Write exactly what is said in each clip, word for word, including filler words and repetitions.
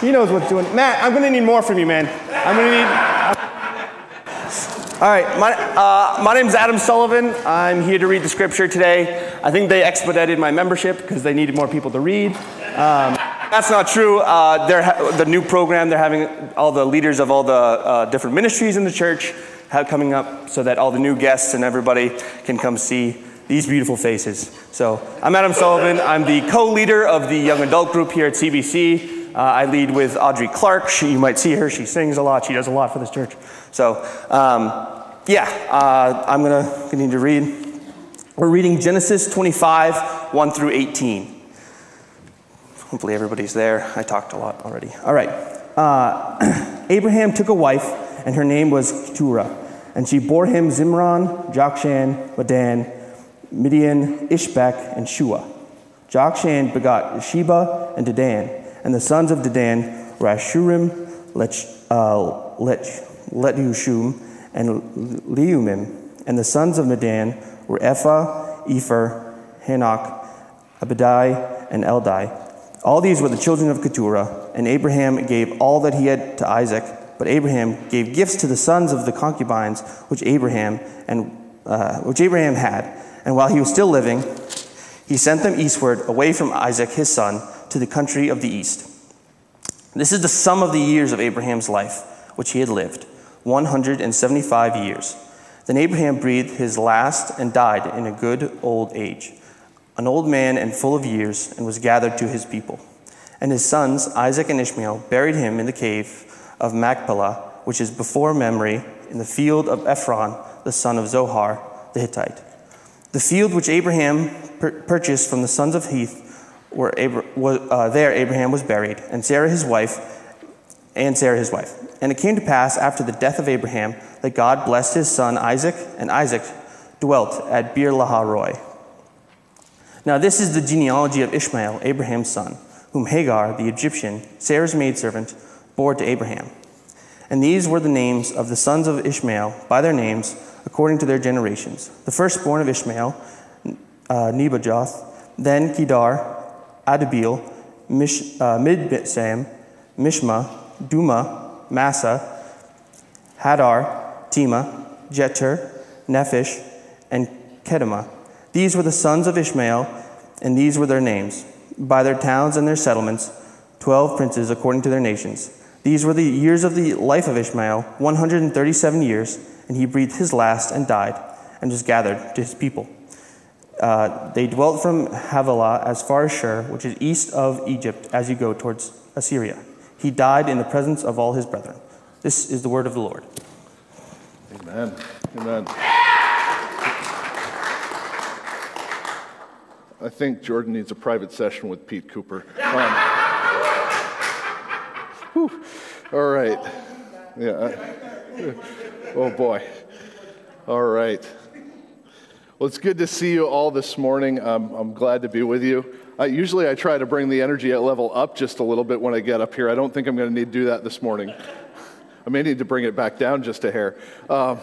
He knows what's doing. Matt, I'm going to need more from you, man. I'm going to need... All right, my, uh, my name's Adam Sullivan. I'm here to read the scripture today. I think they expedited my membership because they needed more people to read. Um, that's not true. Uh, they're ha- the new program, they're having all the leaders of all the uh, different ministries in the church have coming up so that all the new guests and everybody can come see these beautiful faces. So I'm Adam Sullivan. I'm the co-leader of the young adult group here at C B C. Uh, I lead with Audrey Clark. She, you might see her. She sings a lot. She does a lot for this church. So, um, yeah, uh, I'm going to continue to read. We're reading Genesis twenty-five, one through eighteen. Hopefully everybody's there. I talked a lot already. All right. Uh, Abraham took a wife, and her name was Keturah. And she bore him Zimran, Jokshan, Medan, Midian, Ishbak, and Shua. Jokshan begot Sheba and Dedan. And the sons of Dedan were Ashurim, Lech, uh, Lech, Letushum, and Leumim. And the sons of Medan were Ephah, Epher, Hanok, Abadai, and Eldai. All these were the children of Keturah, and Abraham gave all that he had to Isaac, but Abraham gave gifts to the sons of the concubines which Abraham and uh, which Abraham had. And while he was still living, he sent them eastward away from Isaac his son to the country of the east. This is the sum of the years of Abraham's life, which he had lived, one hundred seventy-five years. Then Abraham breathed his last and died in a good old age, an old man and full of years, and was gathered to his people. And his sons, Isaac and Ishmael, buried him in the cave of Machpelah, which is before Mamre, in the field of Ephron, the son of Zohar, the Hittite. The field which Abraham pur- purchased from the sons of Heth, where Abra- was, uh, there Abraham was buried, and Sarah his wife, and Sarah his wife. And it came to pass after the death of Abraham that God blessed his son Isaac, and Isaac dwelt at Beer-lahai-roi. Now this is the genealogy of Ishmael, Abraham's son, whom Hagar, the Egyptian, Sarah's maidservant, bore to Abraham. And these were the names of the sons of Ishmael by their names, according to their generations. The firstborn of Ishmael, uh, Nebajoth, then Kedar, Adabeel, Mish, uh, Midbisam, Mishma, Duma, Massa, Hadar, Tema, Jeter, Nephish, and Kedemah. These were the sons of Ishmael, and these were their names, by their towns and their settlements, twelve princes according to their nations. These were the years of the life of Ishmael, one hundred thirty-seven years, and he breathed his last and died, and was gathered to his people. Uh, they dwelt from Havilah as far as Shur, which is east of Egypt, as you go towards Assyria. He died in the presence of all his brethren. This is the word of the Lord. Amen. Amen. I think Jordan needs a private session with Pete Cooper. Um, whew, all right. Yeah. Oh, boy. All right. Well, it's good to see you all this morning. Um, I'm glad to be with you. Uh, usually I try to bring the energy level up just a little bit when I get up here. I don't think I'm going to need to do that this morning. I may need to bring it back down just a hair. Um,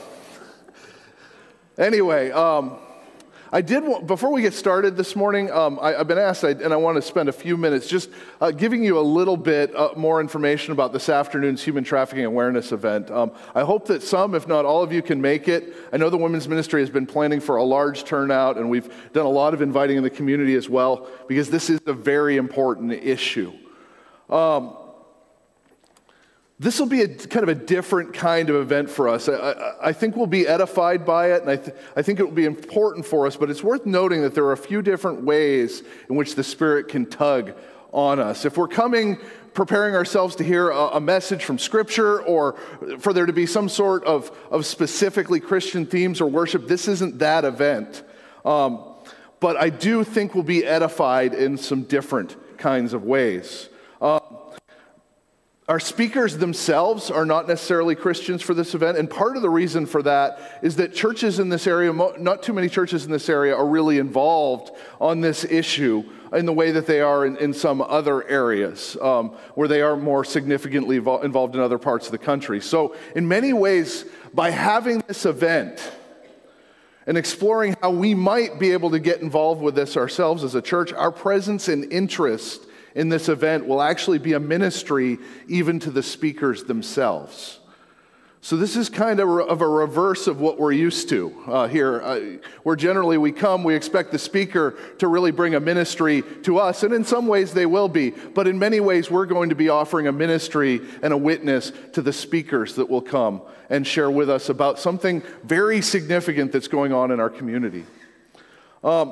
anyway, um, I did, want, before we get started this morning, um, I, I've been asked, I, and I want to spend a few minutes just uh, giving you a little bit uh, more information about this afternoon's Human Trafficking Awareness event. Um, I hope that some, if not all of you, can make it. I know the Women's Ministry has been planning for a large turnout, and we've done a lot of inviting in the community as well, because this is a very important issue. Um, This will be a kind of a different kind of event for us. I, I, I think we'll be edified by it, and I, th- I think it will be important for us, but it's worth noting that there are a few different ways in which the Spirit can tug on us. If we're coming preparing ourselves to hear a, a message from Scripture, or for there to be some sort of, of specifically Christian themes or worship, this isn't that event. Um, but I do think we'll be edified in some different kinds of ways. Um, Our speakers themselves are not necessarily Christians for this event, and part of the reason for that is that churches in this area, not too many churches in this area, are really involved on this issue in the way that they are in, in some other areas, um, where they are more significantly invo- involved in other parts of the country. So in many ways, by having this event and exploring how we might be able to get involved with this ourselves as a church, our presence and interest in this event will actually be a ministry even to the speakers themselves. So this is kind of of a reverse of what we're used to uh, here, uh, where generally we come, we expect the speaker to really bring a ministry to us, and in some ways they will be, but in many ways we're going to be offering a ministry and a witness to the speakers that will come and share with us about something very significant that's going on in our community. Um,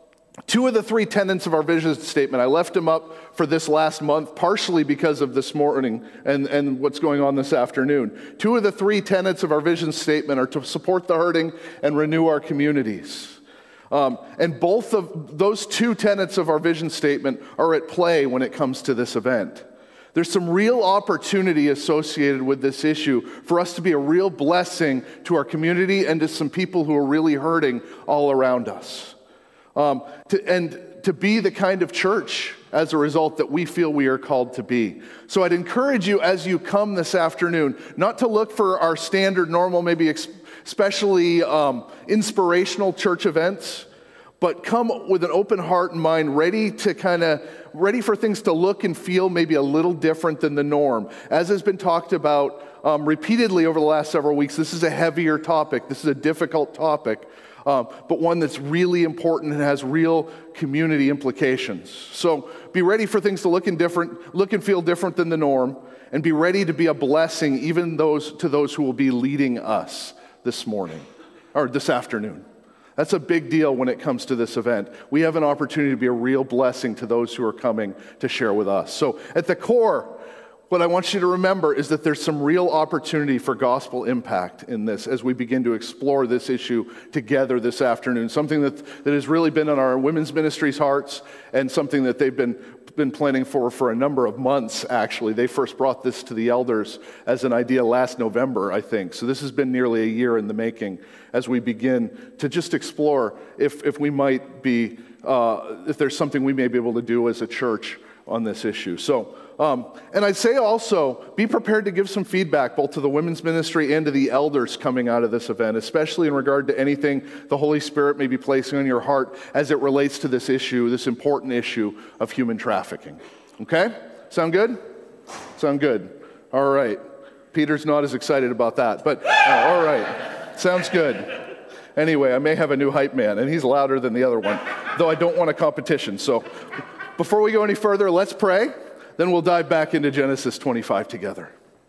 Two of the three tenets of our vision statement, I left them up for this last month, partially because of this morning and, and what's going on this afternoon. Two of the three tenets of our vision statement are to support the hurting and renew our communities. Um, and both of those two tenets of our vision statement are at play when it comes to this event. There's some real opportunity associated with this issue for us to be a real blessing to our community and to some people who are really hurting all around us. Um, to, and to be the kind of church, as a result, that we feel we are called to be. So I'd encourage you as you come this afternoon, not to look for our standard, normal, maybe ex- especially um, inspirational church events, but come with an open heart and mind, ready to kind of, ready for things to look and feel maybe a little different than the norm. As has been talked about um, repeatedly over the last several weeks, this is a heavier topic. This is a difficult topic. Um, but one that's really important and has real community implications. So be ready for things to look and different, look and feel different than the norm, and be ready to be a blessing even those to those who will be leading us this morning or this afternoon. That's a big deal when it comes to this event. We have an opportunity to be a real blessing to those who are coming to share with us. So at the core, what I want you to remember is that there's some real opportunity for gospel impact in this as we begin to explore this issue together this afternoon, something that, that has really been on our women's ministry's hearts and something that they've been, been planning for for a number of months, actually. They first brought this to the elders as an idea last November, I think. So this has been nearly a year in the making as we begin to just explore if, if we might be, uh, if there's something we may be able to do as a church on this issue. So, Um, and I'd say also, be prepared to give some feedback both to the women's ministry and to the elders coming out of this event, especially in regard to anything the Holy Spirit may be placing on your heart as it relates to this issue, this important issue of human trafficking. Okay? Sound good? Sound good. All right. Peter's not as excited about that, but uh, all right. Sounds good. Anyway, I may have a new hype man, and he's louder than the other one, though I don't want a competition. So before we go any further, let's pray. Then we'll dive back into Genesis twenty-five together.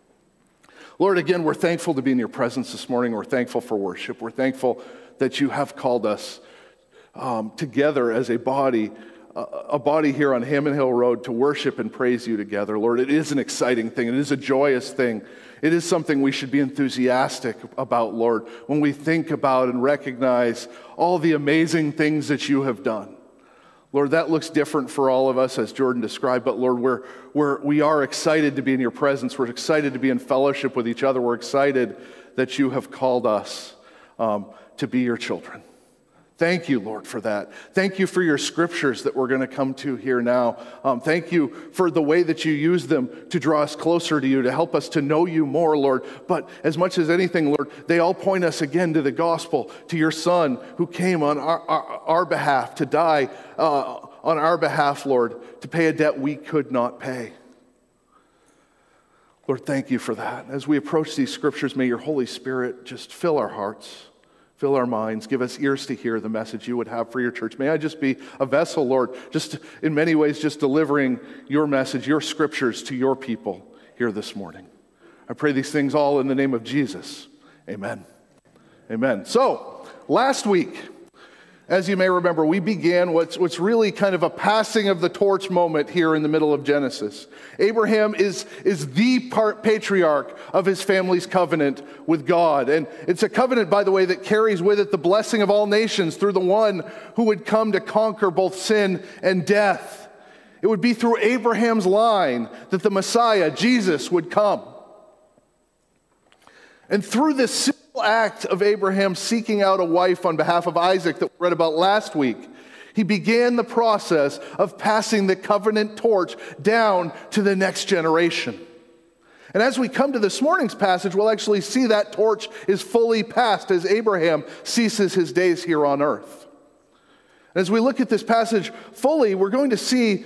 Lord, again, we're thankful to be in your presence this morning. We're thankful for worship. We're thankful that you have called us um, together as a body, uh, a body here on Hammond Hill Road to worship and praise you together. Lord, it is an exciting thing. It is a joyous thing. It is something we should be enthusiastic about, Lord, when we think about and recognize all the amazing things that you have done. Lord, that looks different for all of us, as Jordan described, but Lord, we're, we're, we are excited to be in your presence. We're excited to be in fellowship with each other. We're excited that you have called us um, to be your children. Thank you, Lord, for that. Thank you for your scriptures that we're going to come to here now. Um, thank you for the way that you use them to draw us closer to you, to help us to know you more, Lord. But as much as anything, Lord, they all point us again to the gospel, to your Son who came on our, our, our behalf to die uh, on our behalf, Lord, to pay a debt we could not pay. Lord, thank you for that. As we approach these scriptures, may your Holy Spirit just fill our hearts. Fill our minds, give us ears to hear the message you would have for your church. May I just be a vessel, Lord, just in many ways just delivering your message, your scriptures to your people here this morning. I pray these things all in the name of Jesus. Amen. Amen. So, last week, as you may remember, we began what's, what's really kind of a passing of the torch moment here in the middle of Genesis. Abraham is, is the part patriarch of his family's covenant with God. And it's a covenant, by the way, that carries with it the blessing of all nations through the one who would come to conquer both sin and death. It would be through Abraham's line that the Messiah, Jesus, would come. And through this simple act of Abraham seeking out a wife on behalf of Isaac that we read about last week, he began the process of passing the covenant torch down to the next generation. And as we come to this morning's passage, we'll actually see that torch is fully passed as Abraham ceases his days here on earth. And as we look at this passage fully, we're going to see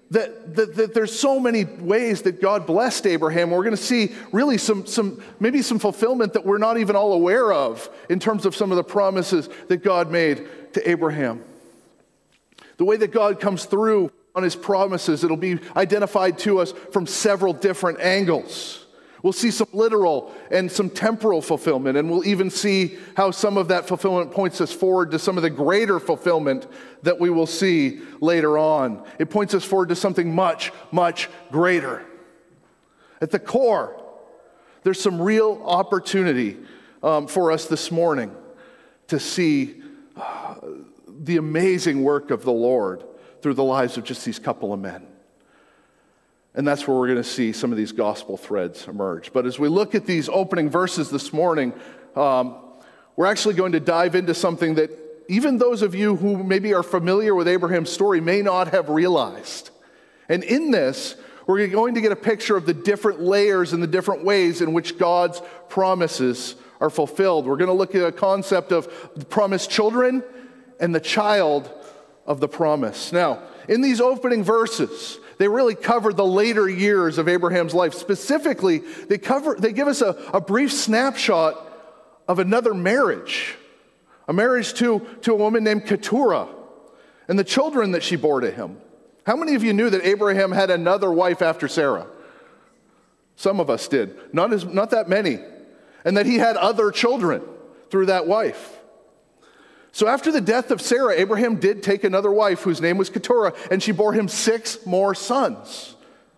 that, that, that there's so many ways that God blessed Abraham. We're going to see really some, some, maybe some fulfillment that we're not even all aware of in terms of some of the promises that God made to Abraham. The way that God comes through on his promises, it'll be identified to us from several different angles. We'll see some literal and some temporal fulfillment, and we'll even see how some of that fulfillment points us forward to some of the greater fulfillment that we will see later on. It points us forward to something much, much greater. At the core, there's some real opportunity um, for us this morning to see uh, the amazing work of the Lord through the lives of just these couple of men. And that's where we're going to see some of these gospel threads emerge. But as we look at these opening verses this morning, um, we're actually going to dive into something that even those of you who maybe are familiar with Abraham's story may not have realized. And in this, we're going to get a picture of the different layers and the different ways in which God's promises are fulfilled. We're going to look at a concept of the promised children and the child of the promise. Now, in these opening verses, they really cover the later years of Abraham's life. Specifically, they cover, they give us a, a brief snapshot of another marriage, a marriage to, to a woman named Keturah, and the children that she bore to him. How many of you knew that Abraham had another wife after Sarah? Some of us did, not as, not that many, and that he had other children through that wife. So after the death of Sarah, Abraham did take another wife whose name was Keturah, and she bore him six more sons.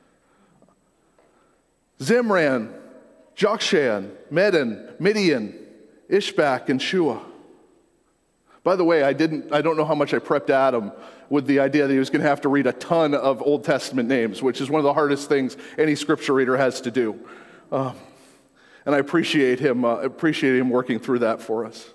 Zimran, Jokshan, Medan, Midian, Ishbak, and Shua. By the way, I didn't I don't know how much I prepped Adam with the idea that he was going to have to read a ton of Old Testament names, which is one of the hardest things any scripture reader has to do. Um, and I appreciate him uh, appreciate him working through that for us.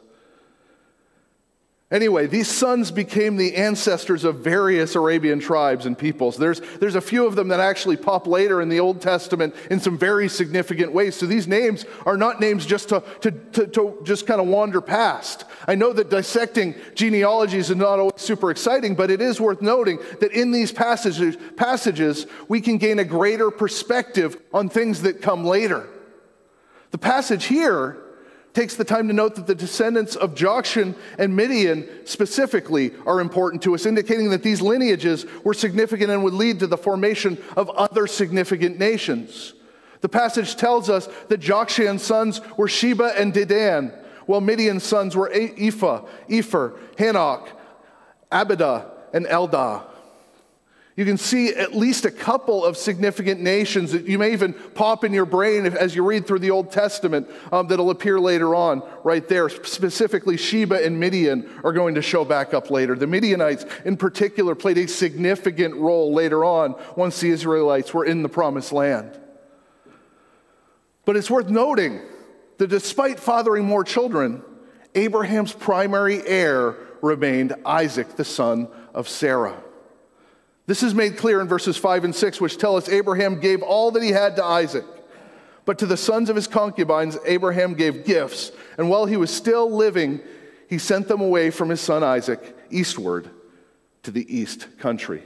Anyway, these sons became the ancestors of various Arabian tribes and peoples. There's, there's a few of them that actually pop later in the Old Testament in some very significant ways. So these names are not names just to, to, to, to just kind of wander past. I know that dissecting genealogies is not always super exciting, but it is worth noting that in these passages, passages we can gain a greater perspective on things that come later. The passage here takes the time to note that the descendants of Jokshan and Midian specifically are important to us, indicating that these lineages were significant and would lead to the formation of other significant nations. The passage tells us that Jokshan's sons were Sheba and Dedan, while Midian's sons were Ephah, Epher, Hanok, Abidah, and Eldah. You can see at least a couple of significant nations that you may even pop in your brain as you read through the Old Testament um, that'll appear later on right there. Specifically, Sheba and Midian are going to show back up later. The Midianites in particular played a significant role later on once the Israelites were in the Promised Land. But it's worth noting that despite fathering more children, Abraham's primary heir remained Isaac, the son of Sarah. This is made clear in verses five and six, which tell us Abraham gave all that he had to Isaac. But to the sons of his concubines, Abraham gave gifts. And while he was still living, he sent them away from his son Isaac eastward to the east country.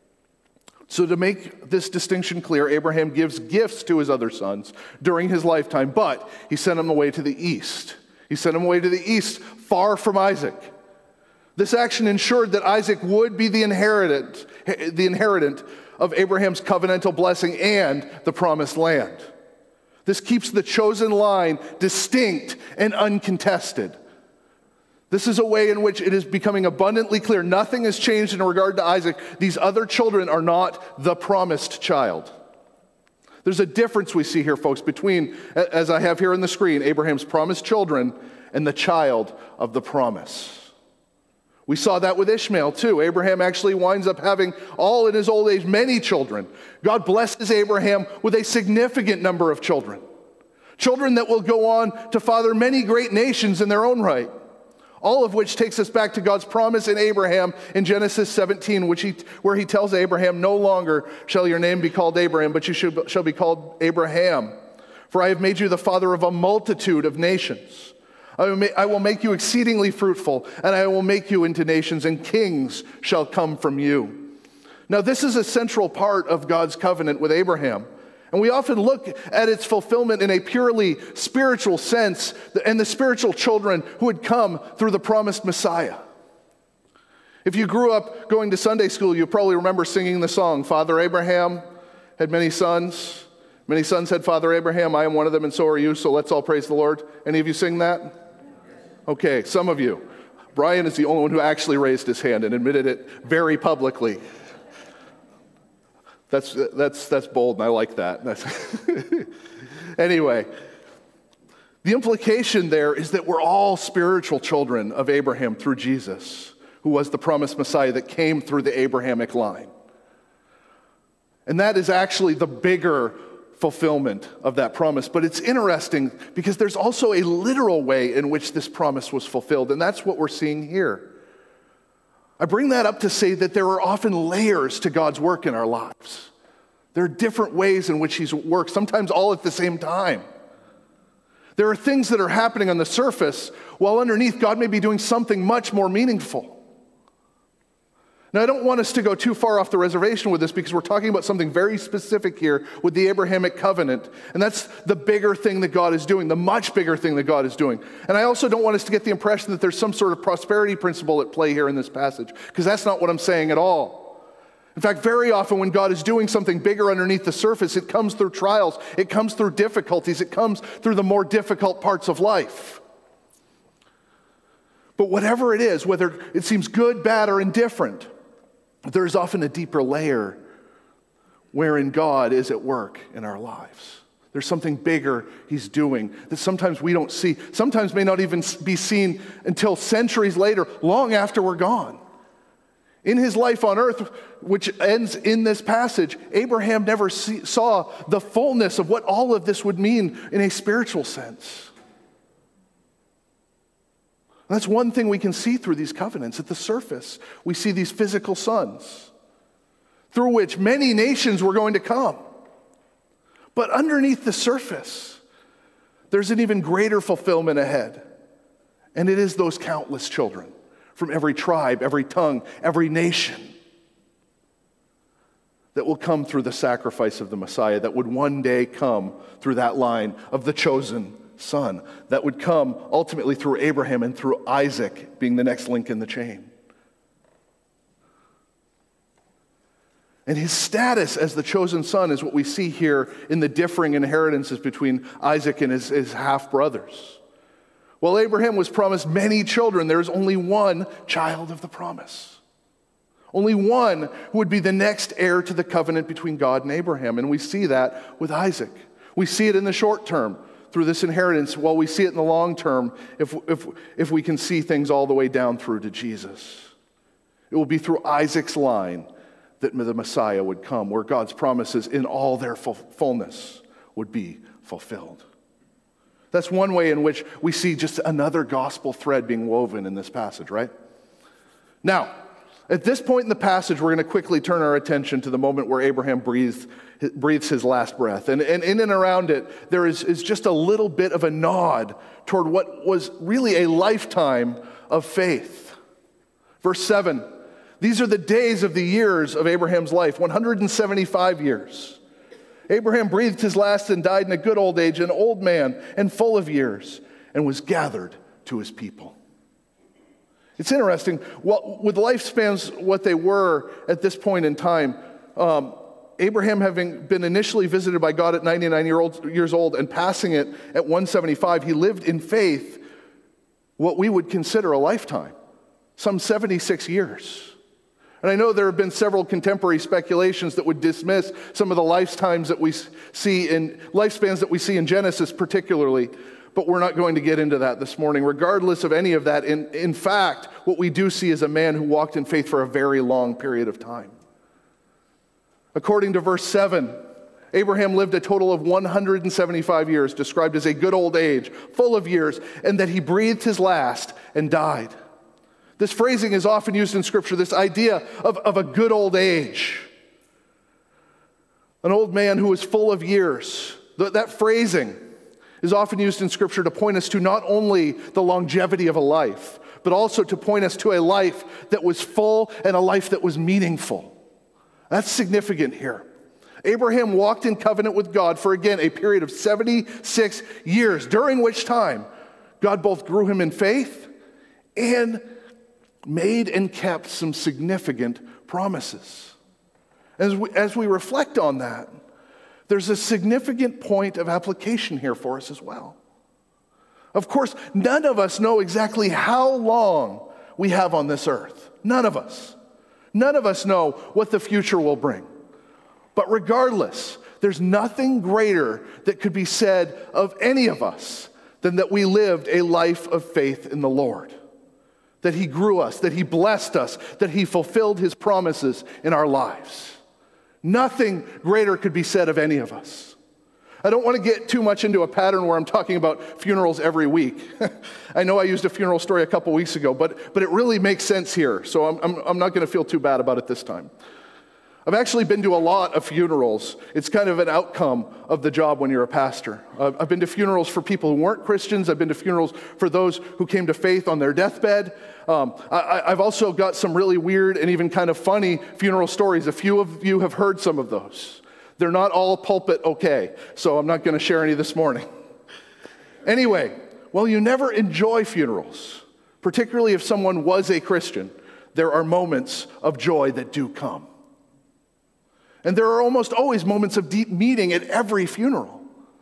So to make this distinction clear, Abraham gives gifts to his other sons during his lifetime, but he sent them away to the east. He sent them away to the east, far from Isaac. This action ensured that Isaac would be the inheritant, the inheritant of Abraham's covenantal blessing and the promised land. This keeps the chosen line distinct and uncontested. This is a way in which it is becoming abundantly clear nothing has changed in regard to Isaac. These other children are not the promised child. There's a difference we see here, folks, between, as I have here on the screen, Abraham's promised children and the child of the promise. We saw that with Ishmael too. Abraham actually winds up having all in his old age many children. God blesses Abraham with a significant number of children. Children that will go on to father many great nations in their own right. All of which takes us back to God's promise in Abraham in Genesis seventeen, which he, where he tells Abraham, "No longer shall your name be called Abraham, but you should, shall be called Abraham. For I have made you the father of a multitude of nations. I will make you exceedingly fruitful, and I will make you into nations, and kings shall come from you." Now, this is a central part of God's covenant with Abraham. And we often look at its fulfillment in a purely spiritual sense and the spiritual children who would come through the promised Messiah. If you grew up going to Sunday school, you probably remember singing the song, Father Abraham had many sons. Many sons had Father Abraham. I am one of them, and so are you, so let's all praise the Lord. Any of you sing that? Okay, some of you. Brian is the only one who actually raised his hand and admitted it very publicly. That's that's that's bold, and I like that. That's anyway, the implication there is that we're all spiritual children of Abraham through Jesus, who was the promised Messiah that came through the Abrahamic line. And that is actually the bigger fulfillment of that promise. But it's interesting because there's also a literal way in which this promise was fulfilled, and that's what we're seeing here. I bring that up to say that there are often layers to God's work in our lives. There are different ways in which He's worked, sometimes all at the same time. There are things that are happening on the surface, while underneath God may be doing something much more meaningful. Now, I don't want us to go too far off the reservation with this because we're talking about something very specific here with the Abrahamic covenant. And that's the bigger thing that God is doing, the much bigger thing that God is doing. And I also don't want us to get the impression that there's some sort of prosperity principle at play here in this passage, because that's not what I'm saying at all. In fact, very often when God is doing something bigger underneath the surface, it comes through trials, it comes through difficulties, it comes through the more difficult parts of life. But whatever it is, whether it seems good, bad, or indifferent, there is often a deeper layer wherein God is at work in our lives. There's something bigger He's doing that sometimes we don't see, sometimes may not even be seen until centuries later, long after we're gone. In his life on earth, which ends in this passage, Abraham never see, saw the fullness of what all of this would mean in a spiritual sense. That's one thing we can see through these covenants. At the surface, we see these physical sons through which many nations were going to come. But underneath the surface, there's an even greater fulfillment ahead. And it is those countless children from every tribe, every tongue, every nation that will come through the sacrifice of the Messiah, that would one day come through that line of the chosen son, that would come ultimately through Abraham and through Isaac being the next link in the chain. And his status as the chosen son is what we see here in the differing inheritances between Isaac and his, his half-brothers. While Abraham was promised many children, there is only one child of the promise. Only one who would be the next heir to the covenant between God and Abraham. And we see that with Isaac. We see it in the short term through this inheritance, while we see it in the long term if, if, if we can see things all the way down through to Jesus. It will be through Isaac's line that the Messiah would come, where God's promises in all their fullness would be fulfilled. That's one way in which we see just another gospel thread being woven in this passage, right? Now, at this point in the passage, we're going to quickly turn our attention to the moment where Abraham breathes, breathes his last breath. And, and in and around it, there is, is just a little bit of a nod toward what was really a lifetime of faith. Verse seven, these are the days of the years of Abraham's life, one hundred seventy-five years. Abraham breathed his last and died in a good old age, an old man and full of years, and was gathered to his people. It's interesting, well, with lifespans what they were at this point in time, um, Abraham having been initially visited by God at ninety-nine years old and passing it at one seventy-five, he lived in faith what we would consider a lifetime, some seventy-six years. And I know there have been several contemporary speculations that would dismiss some of the lifetimes that we see in, lifespans that we see in Genesis particularly, but we're not going to get into that this morning. Regardless of any of that, in, in fact, what we do see is a man who walked in faith for a very long period of time. According to verse seven, Abraham lived a total of one hundred seventy-five years, described as a good old age, full of years, and that he breathed his last and died. This phrasing is often used in Scripture, this idea of, of a good old age. An old man who is full of years. That, that phrasing is often used in Scripture to point us to not only the longevity of a life, but also to point us to a life that was full and a life that was meaningful. That's significant here. Abraham walked in covenant with God for, again, a period of seventy-six years, during which time God both grew him in faith and made and kept some significant promises. As we, as we reflect on that, there's a significant point of application here for us as well. Of course, none of us know exactly how long we have on this earth. None of us. None of us know what the future will bring. But regardless, there's nothing greater that could be said of any of us than that we lived a life of faith in the Lord. That he grew us, that he blessed us, that he fulfilled his promises in our lives. Nothing greater could be said of any of us. I don't want to get too much into a pattern where I'm talking about funerals every week. I know I used a funeral story a couple weeks ago, but, but it really makes sense here, so I'm, I'm, I'm not going to feel too bad about it this time. I've actually been to a lot of funerals. It's kind of an outcome of the job when you're a pastor. Uh, I've been to funerals for people who weren't Christians. I've been to funerals for those who came to faith on their deathbed. Um, I, I've also got some really weird and even kind of funny funeral stories. A few of you have heard some of those. They're not all pulpit okay, so I'm not going to share any this morning. Anyway, while you never enjoy funerals, particularly if someone was a Christian, there are moments of joy that do come. And there are almost always moments of deep meaning at every funeral.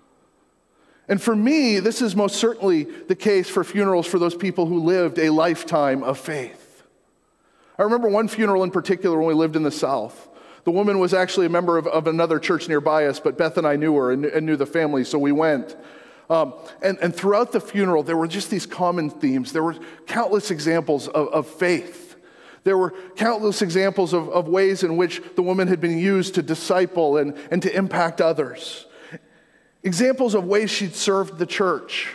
And for me, this is most certainly the case for funerals for those people who lived a lifetime of faith. I remember one funeral in particular when we lived in the South. The woman was actually a member of, of another church nearby us, but Beth and I knew her and, and knew the family, so we went. Um, and, and throughout the funeral, there were just these common themes. There were countless examples of, of faith. There were countless examples of, of ways in which the woman had been used to disciple and, and to impact others. Examples of ways she'd served the church.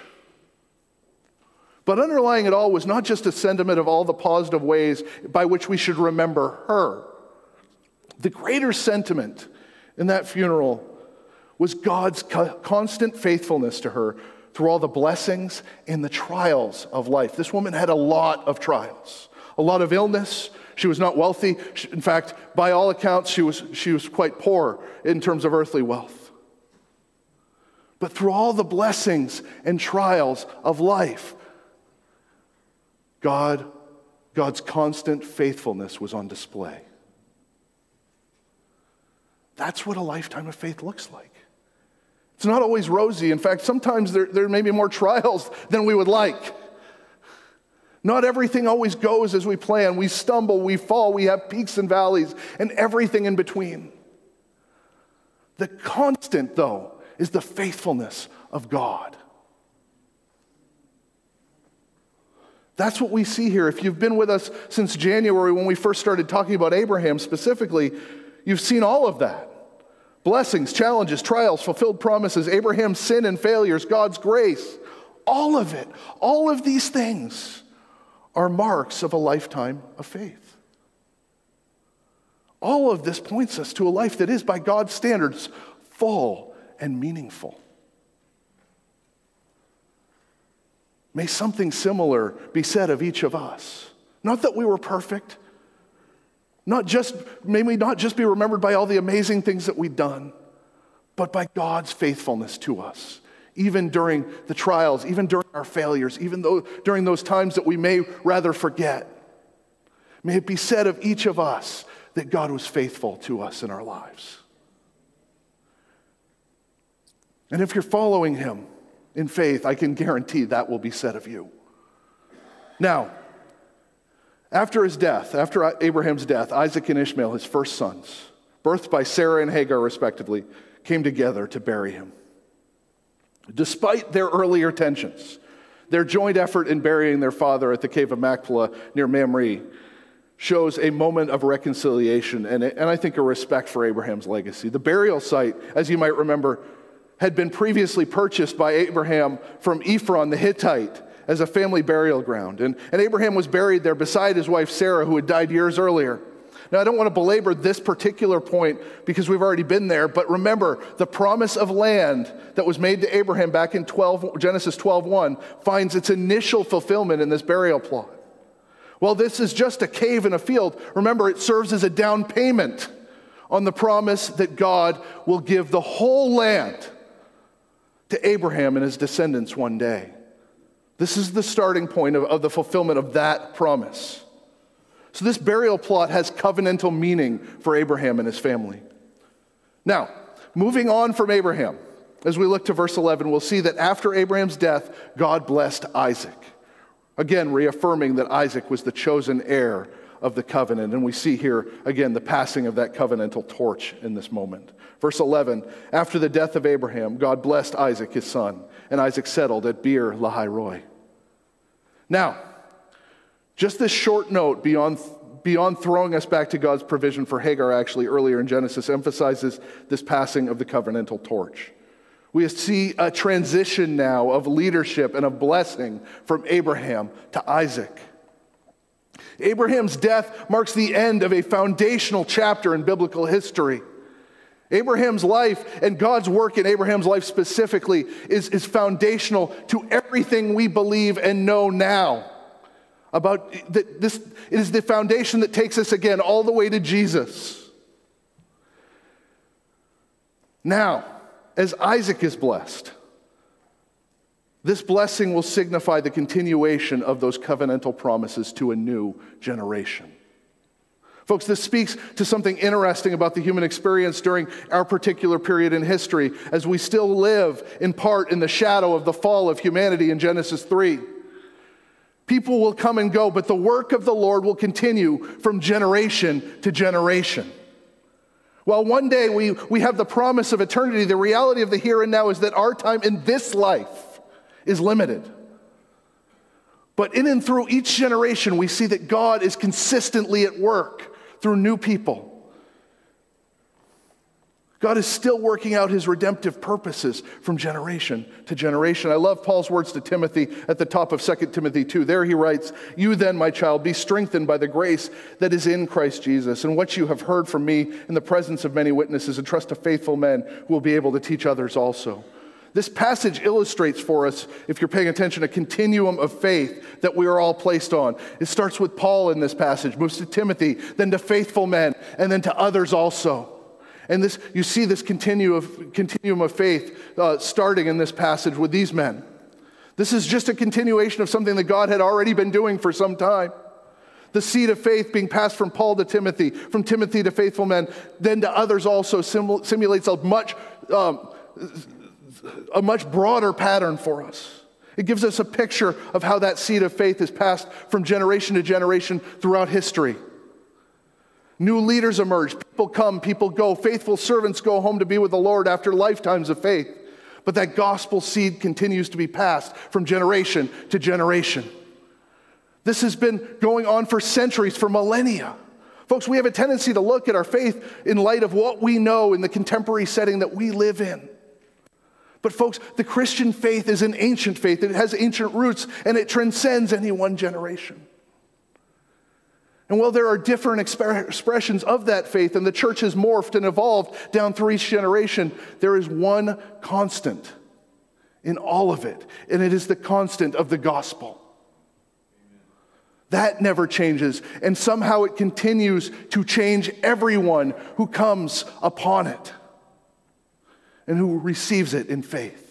But underlying it all was not just a sentiment of all the positive ways by which we should remember her. The greater sentiment in that funeral was God's co- constant faithfulness to her through all the blessings and the trials of life. This woman had a lot of trials. A lot of illness. She was not wealthy. In fact, by all accounts, she was, she was quite poor in terms of earthly wealth. But through all the blessings and trials of life, God, God's constant faithfulness was on display. That's what a lifetime of faith looks like. It's not always rosy. In fact, sometimes there, there may be more trials than we would like. Not everything always goes as we plan. We stumble, we fall, we have peaks and valleys, and everything in between. The constant, though, is the faithfulness of God. That's what we see here. If you've been with us since January when we first started talking about Abraham specifically, you've seen all of that. Blessings, challenges, trials, fulfilled promises, Abraham's sin and failures, God's grace. All of it, all of these things are marks of a lifetime of faith. All of this points us to a life that is, by God's standards, full and meaningful. May something similar be said of each of us. Not that we were perfect. Not just, may we not just be remembered by all the amazing things that we've done, but by God's faithfulness to us. Even during the trials, even during our failures, even though during those times that we may rather forget. May it be said of each of us that God was faithful to us in our lives. And if you're following him in faith, I can guarantee that will be said of you. Now, after his death, after Abraham's death, Isaac and Ishmael, his first sons, birthed by Sarah and Hagar respectively, came together to bury him. Despite their earlier tensions, their joint effort in burying their father at the cave of Machpelah near Mamre shows a moment of reconciliation and, and I think a respect for Abraham's legacy. The burial site, as you might remember, had been previously purchased by Abraham from Ephron the Hittite as a family burial ground. And, and Abraham was buried there beside his wife Sarah, who had died years earlier. Now, I don't want to belabor this particular point because we've already been there, but remember, the promise of land that was made to Abraham back in twelve, Genesis twelve one finds its initial fulfillment in this burial plot. Well, this is just a cave in a field. Remember, it serves as a down payment on the promise that God will give the whole land to Abraham and his descendants one day. This is the starting point of, of the fulfillment of that promise. So this burial plot has covenantal meaning for Abraham and his family. Now, moving on from Abraham, as we look to verse eleven, we'll see that after Abraham's death, God blessed Isaac. Again, reaffirming that Isaac was the chosen heir of the covenant. And we see here, again, the passing of that covenantal torch in this moment. Verse eleven, after the death of Abraham, God blessed Isaac, his son, and Isaac settled at Beer Lahai Roi. Now, just this short note beyond, beyond throwing us back to God's provision for Hagar, actually, earlier in Genesis, emphasizes this passing of the covenantal torch. We see a transition now of leadership and of blessing from Abraham to Isaac. Abraham's death marks the end of a foundational chapter in biblical history. Abraham's life and God's work in Abraham's life specifically is, is foundational to everything we believe and know now. About the, this, it is the foundation that takes us again all the way to Jesus. Now, as Isaac is blessed, this blessing will signify the continuation of those covenantal promises to a new generation. Folks, this speaks to something interesting about the human experience during our particular period in history, as we still live in part in the shadow of the fall of humanity in Genesis three. People will come and go, but the work of the Lord will continue from generation to generation. While one day we, we have the promise of eternity, the reality of the here and now is that our time in this life is limited. But in and through each generation, we see that God is consistently at work through new people. God is still working out his redemptive purposes from generation to generation. I love Paul's words to Timothy at the top of Second Timothy two. There he writes, "You then, my child, be strengthened by the grace that is in Christ Jesus, and what you have heard from me in the presence of many witnesses, entrust to faithful men who will be able to teach others also." This passage illustrates for us, if you're paying attention, a continuum of faith that we are all placed on. It starts with Paul in this passage, moves to Timothy, then to faithful men, and then to others also. And this, you see this continuum of, continuum of faith uh, starting in this passage with these men. This is just a continuation of something that God had already been doing for some time. The seed of faith being passed from Paul to Timothy, from Timothy to faithful men, then to others also sim- simulates a much, um, a much broader pattern for us. It gives us a picture of how that seed of faith is passed from generation to generation throughout history. New leaders emerge, people come, people go, faithful servants go home to be with the Lord after lifetimes of faith. But that gospel seed continues to be passed from generation to generation. This has been going on for centuries, for millennia. Folks, we have a tendency to look at our faith in light of what we know in the contemporary setting that we live in. But folks, the Christian faith is an ancient faith. It has ancient roots, and it transcends any one generation. And while there are different exp- expressions of that faith, and the church has morphed and evolved down through each generation, there is one constant in all of it, and it is the constant of the gospel. That never changes, and somehow it continues to change everyone who comes upon it and who receives it in faith.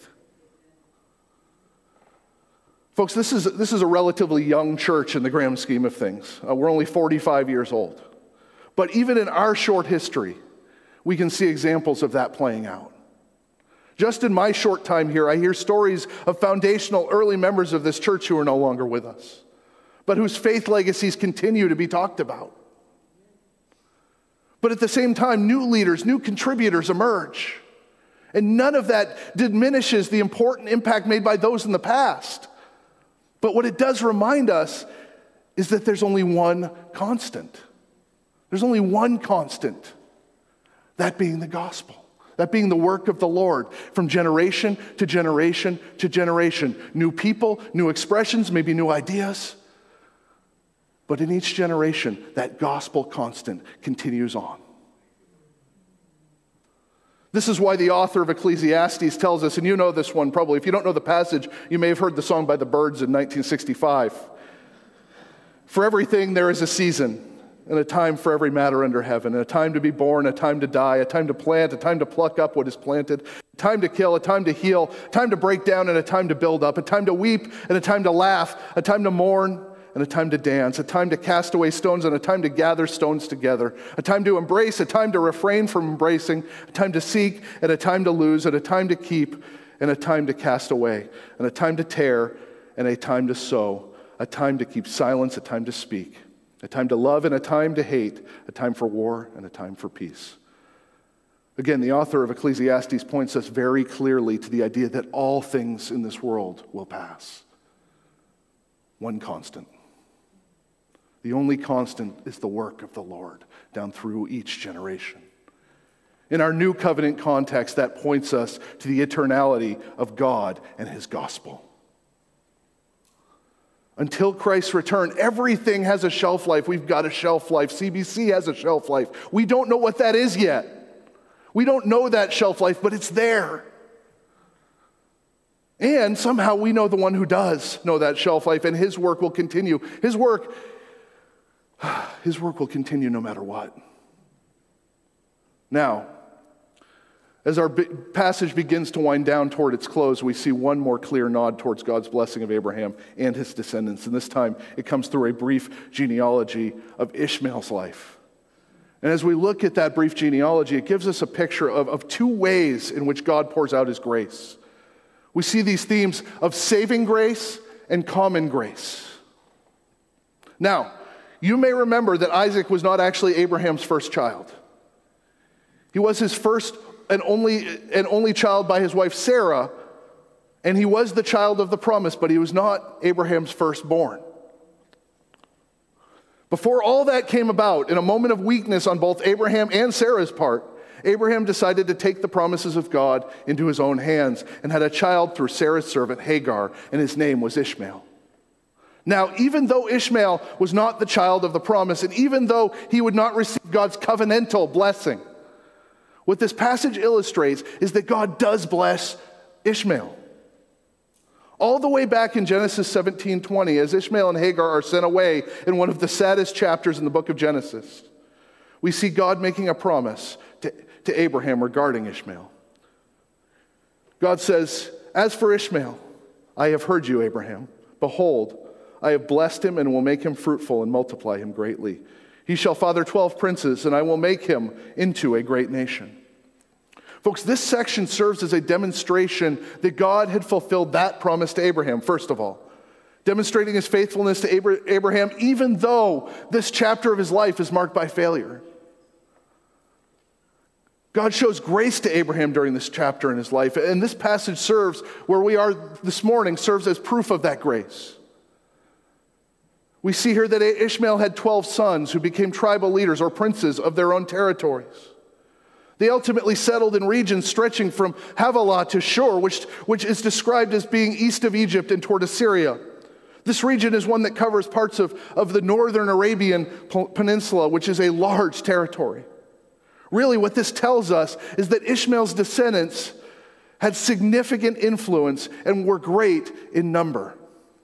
Folks, this is, this is a relatively young church in the grand scheme of things. Uh, we're only forty-five years old. But even in our short history, we can see examples of that playing out. Just in my short time here, I hear stories of foundational early members of this church who are no longer with us, but whose faith legacies continue to be talked about. But at the same time, new leaders, new contributors emerge. And none of that diminishes the important impact made by those in the past. But what it does remind us is that there's only one constant. There's only one constant, that being the gospel, that being the work of the Lord from generation to generation to generation. New people, new expressions, maybe new ideas. But in each generation, that gospel constant continues on. This is why the author of Ecclesiastes tells us, and you know this one probably. If you don't know the passage, you may have heard the song by the Byrds in nineteen sixty-five. For everything there is a season, and a time for every matter under heaven, and a time to be born, a time to die, a time to plant, a time to pluck up what is planted, a time to kill, a time to heal, a time to break down, and a time to build up, a time to weep, and a time to laugh, a time to mourn, and a time to dance, a time to cast away stones, and a time to gather stones together, a time to embrace, a time to refrain from embracing, a time to seek, and a time to lose, and a time to keep, and a time to cast away, and a time to tear, and a time to sow, a time to keep silence, a time to speak, a time to love and a time to hate, a time for war and a time for peace. Again, the author of Ecclesiastes points us very clearly to the idea that all things in this world will pass. One constant. The only constant is the work of the Lord down through each generation. In our new covenant context, that points us to the eternality of God and his gospel. Until Christ's return, everything has a shelf life. We've got a shelf life. C B C has a shelf life. We don't know what that is yet. We don't know that shelf life, but it's there. And somehow we know the one who does know that shelf life, and his work will continue. His work, his work will continue no matter what. Now, as our passage begins to wind down toward its close, we see one more clear nod towards God's blessing of Abraham and his descendants. And this time, it comes through a brief genealogy of Ishmael's life. And as we look at that brief genealogy, it gives us a picture of, of two ways in which God pours out his grace. We see these themes of saving grace and common grace. Now, you may remember that Isaac was not actually Abraham's first child. He was his first and only, and only child by his wife Sarah, and he was the child of the promise, but he was not Abraham's firstborn. Before all that came about, in a moment of weakness on both Abraham and Sarah's part, Abraham decided to take the promises of God into his own hands and had a child through Sarah's servant Hagar, and his name was Ishmael. Now, even though Ishmael was not the child of the promise, and even though he would not receive God's covenantal blessing, what this passage illustrates is that God does bless Ishmael. All the way back in Genesis seventeen twenty, as Ishmael and Hagar are sent away in one of the saddest chapters in the book of Genesis, we see God making a promise to, to Abraham regarding Ishmael. God says, "As for Ishmael, I have heard you, Abraham. Behold, I have blessed him and will make him fruitful and multiply him greatly. He shall father twelve princes, and I will make him into a great nation." Folks, this section serves as a demonstration that God had fulfilled that promise to Abraham, first of all. Demonstrating his faithfulness to Abraham, even though this chapter of his life is marked by failure. God shows grace to Abraham during this chapter in his life, and this passage serves, where we are this morning, serves as proof of that grace. We see here that Ishmael had twelve sons who became tribal leaders or princes of their own territories. They ultimately settled in regions stretching from Havilah to Shur, which, which is described as being east of Egypt and toward Assyria. This region is one that covers parts of, of the northern Arabian Peninsula, which is a large territory. Really, what this tells us is that Ishmael's descendants had significant influence and were great in number.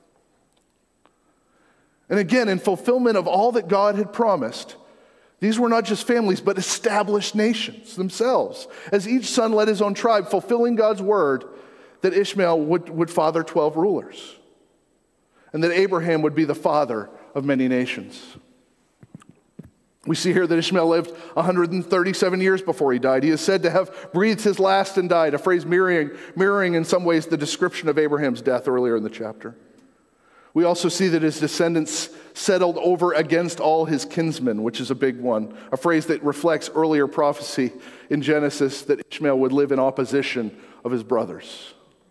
And again, in fulfillment of all that God had promised, these were not just families, but established nations themselves, as each son led his own tribe, fulfilling God's word that Ishmael would, would father twelve rulers, and that Abraham would be the father of many nations. We see here that Ishmael lived one hundred thirty-seven years before he died. He is said to have breathed his last and died, a phrase mirroring, mirroring in some ways the description of Abraham's death earlier in the chapter. We also see that his descendants settled over against all his kinsmen, which is a big one, a phrase that reflects earlier prophecy in Genesis that Ishmael would live in opposition of his brothers.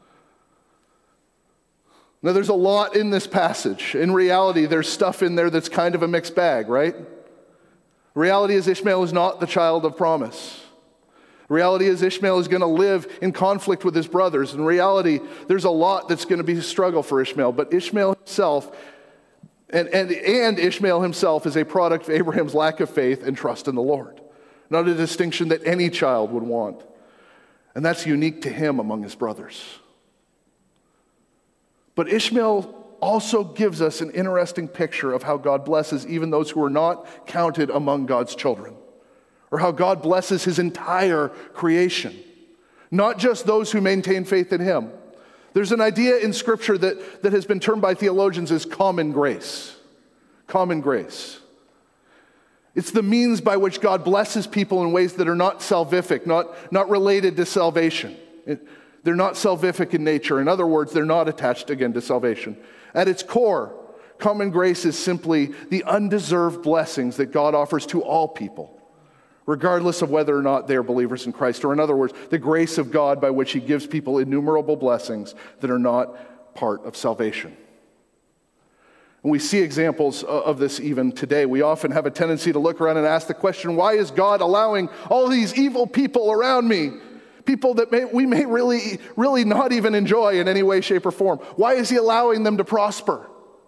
Now, there's a lot in this passage. In reality, there's stuff in there that's kind of a mixed bag, right? The reality is Ishmael is not the child of promise. The reality is Ishmael is going to live in conflict with his brothers. In reality, there's a lot that's going to be a struggle for Ishmael. But Ishmael himself, and, and, and Ishmael himself is a product of Abraham's lack of faith and trust in the Lord. Not a distinction that any child would want. And that's unique to him among his brothers. But Ishmael also gives us an interesting picture of how God blesses even those who are not counted among God's children, or how God blesses his entire creation, not just those who maintain faith in him. There's an idea in Scripture that, that has been termed by theologians as common grace. Common grace. It's the means by which God blesses people in ways that are not salvific, not, not related to salvation. It, they're not salvific in nature. In other words, they're not attached again to salvation. At its core, common grace is simply the undeserved blessings that God offers to all people, regardless of whether or not they are believers in Christ. Or in other words, the grace of God by which he gives people innumerable blessings that are not part of salvation. And we see examples of this even today. We often have a tendency to look around and ask the question, why is God allowing all these evil people around me? People that may, we may really, really not even enjoy in any way, shape, or form. Why is he allowing them to prosper?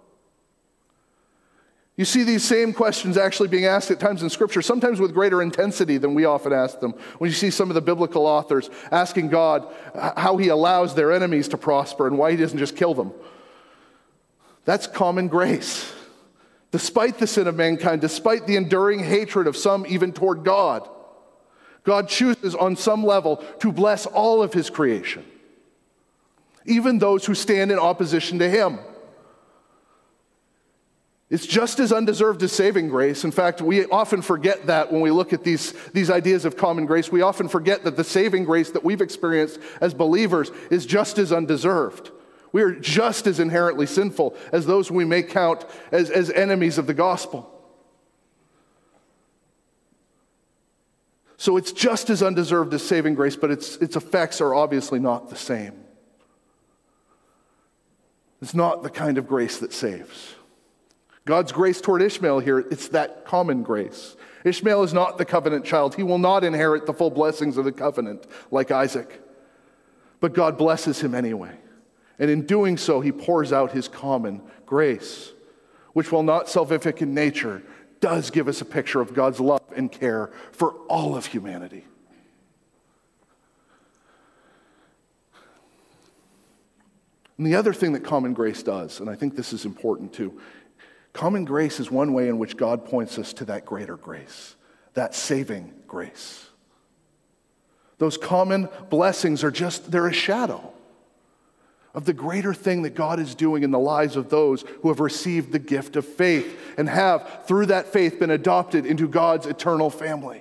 You see these same questions actually being asked at times in Scripture, sometimes with greater intensity than we often ask them. When you see some of the biblical authors asking God how he allows their enemies to prosper and why he doesn't just kill them. That's common grace. Despite the sin of mankind, despite the enduring hatred of some even toward God, God chooses on some level to bless all of his creation, even those who stand in opposition to him. It's just as undeserved as saving grace. In fact, we often forget that when we look at these, these ideas of common grace. We often forget that the saving grace that we've experienced as believers is just as undeserved. We are just as inherently sinful as those we may count as, as enemies of the gospel. So it's just as undeserved as saving grace, but its, its effects are obviously not the same. It's not the kind of grace that saves. God's grace toward Ishmael here, it's that common grace. Ishmael is not the covenant child. He will not inherit the full blessings of the covenant like Isaac. But God blesses him anyway. And in doing so, he pours out his common grace, which, while not salvific in nature, does give us a picture of God's love and care for all of humanity. And the other thing that common grace does, and I think this is important too, common grace is one way in which God points us to that greater grace, that saving grace. Those common blessings are just, they're a shadow of the greater thing that God is doing in the lives of those who have received the gift of faith and have, through that faith, been adopted into God's eternal family.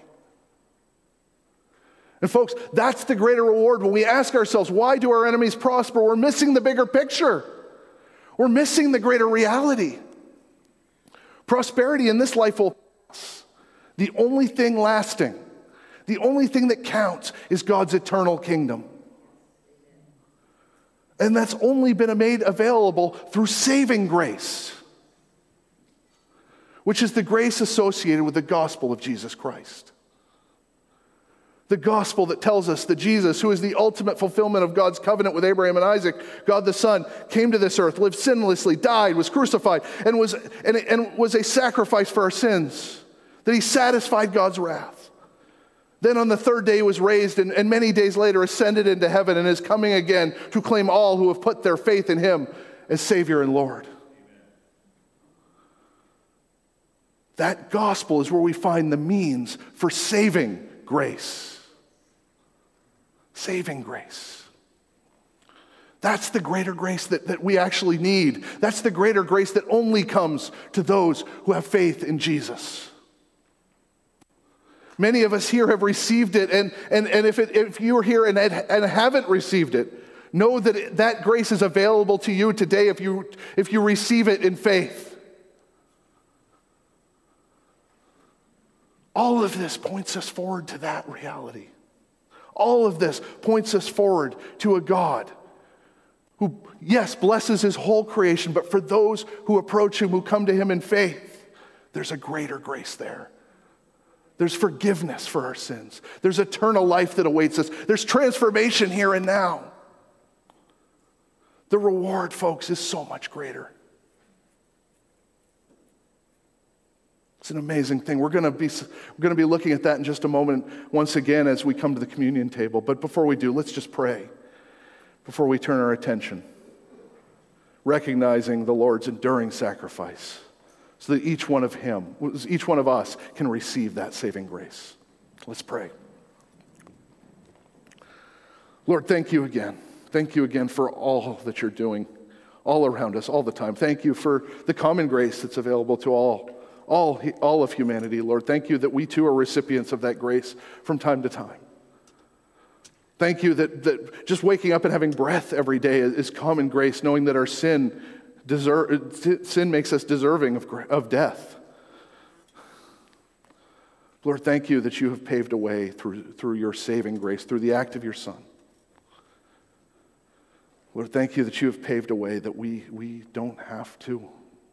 And folks, that's the greater reward. When we ask ourselves, why do our enemies prosper? We're missing the bigger picture. We're missing the greater reality. Prosperity in this life will pass. The only thing lasting, the only thing that counts is God's eternal kingdom. And that's only been made available through saving grace, which is the grace associated with the gospel of Jesus Christ. The gospel that tells us that Jesus, who is the ultimate fulfillment of God's covenant with Abraham and Isaac, God the Son, came to this earth, lived sinlessly, died, was crucified, and was, and, and was a sacrifice for our sins, that he satisfied God's wrath. Then on the third day he was raised, and, and many days later ascended into heaven and is coming again to claim all who have put their faith in him as Savior and Lord. Amen. That gospel is where we find the means for saving grace. Saving grace. That's the greater grace that, that we actually need. That's the greater grace that only comes to those who have faith in Jesus. Many of us here have received it, and, and, and if, it, if you're here and, and haven't received it, know that it, that grace is available to you today if you, if you receive it in faith. All of this points us forward to that reality. All of this points us forward to a God who, yes, blesses his whole creation, but for those who approach him, who come to him in faith, there's a greater grace there. There's forgiveness for our sins. There's eternal life that awaits us. There's transformation here and now. The reward, folks, is so much greater. It's an amazing thing. We're going to be we're going to be looking at that in just a moment once again as we come to the communion table. But before we do, let's just pray before we turn our attention. recognizing the Lord's enduring sacrifice so that each one of him, each one of us can receive that saving grace. Let's pray. Lord, thank you again. Thank you again for all that you're doing all around us all the time. Thank you for the common grace that's available to all, all, all of humanity, Lord. Thank you that we too are recipients of that grace from time to time. Thank you that, that just waking up and having breath every day is, is common grace, knowing that our sin deserve, sin makes us deserving of, of death. Lord, thank you that you have paved a way through, through your saving grace, through the act of your Son. Lord, thank you that you have paved a way that we, we don't have to.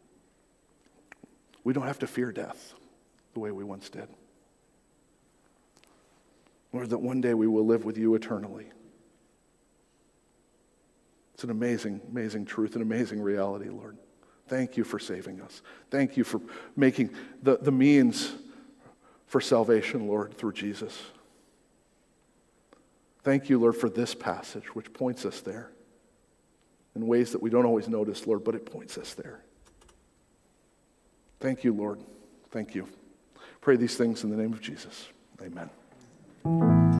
We don't have to fear death the way we once did. Lord, that one day we will live with you eternally. It's an amazing, amazing truth, an amazing reality, Lord. Thank you for saving us. Thank you for making the, the means for salvation, Lord, through Jesus. Thank you, Lord, for this passage, which points us there in ways that we don't always notice, Lord, but it points us there. Thank you, Lord. Thank you. Pray these things in the name of Jesus. Amen.